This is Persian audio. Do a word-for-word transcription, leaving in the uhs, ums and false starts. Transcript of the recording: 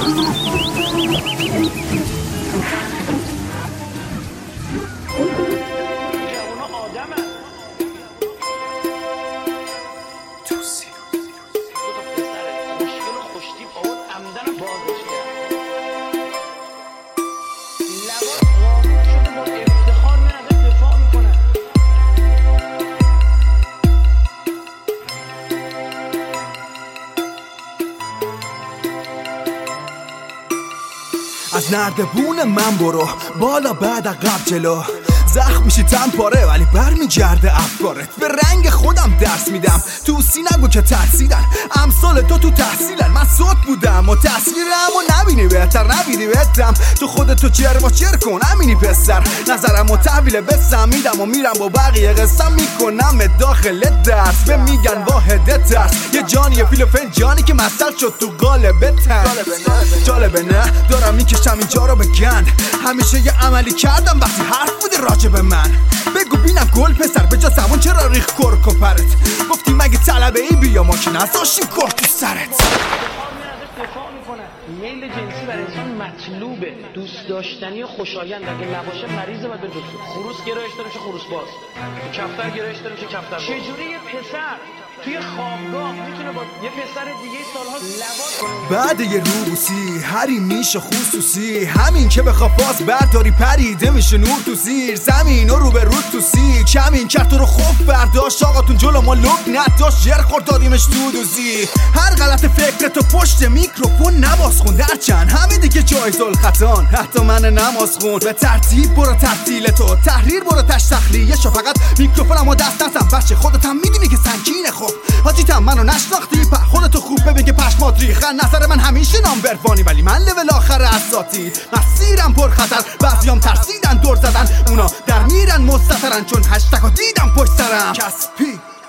از نردبون من برو بالا بعد عقب جلو، زخم میشی تن پاره ولی برمیگرده افکارت. به رنگ خودم درس میدم توسی نگو که تحصیلن، امثال تو تو تحصیلن. من صوت بودم و تصویرم و نبینی بهتر نبینی بهتم. تو خودتو چر با چر کن امینی پسر، نظرم و تحویل بسم میدم و میرم با بقیه قسم میکنم داخل درس. به میگن واحد ترس یه جانی یه فیل فنجانی که مسئل شد تو قالب تن. جالبه نه دارم میکشم اینجا رو بگن، همیشه یه عملی کردم وقتی حرف بوده راجع به من. بگو بینم گل پسر به جا زمان چرا ریخ کرک و پرت. گفتی مگه طلبه ای بیا ما که نذاشیم کرک تو سرت. میل جنسی برای انسان مطلوبه، دوست داشتنی و خوشایند. اگه نباشه مریضه باید به دکتر. خروس گرایش داره میشه خروس باز، کفتر گرایش داره میشه کفتر باز. چجوری یه پسر توی خوابگاه میتونه با یه پسر دیگه سالها لواط کنه؟ بعد یه روبوسی هری میشه خصوصی، همین که بخواه باز برداری پریده میشه نور تو زیر زمین و رو به رو تو سی. کمین کرد تو رو خوب برداشت آقاتون جلو ما لب نداشت، جر خورد دادیمش تو دوزی. هر غلط فکر تو پشت میکروفون نباز خون درچن همه دیگه جایز الخطان. حتی من نماز خون به ترتیب برو ترتیل تو تحریر برو تش تخلیه شو. فقط میکروفونم و دست نزن بچه خودت هم میدونی که سنگینه. خب حاجیتم منو نشناختی په خودتو خوب ببین که پشمات ریخه. نظر من همیشه نامبروانی ولی من لول آخر اساتید. مسیرم پر خطر بعضیام ترسیدن دور زدن، اونا در میرن مستترن چون هشتگو دیدم پشت سرم. کسپی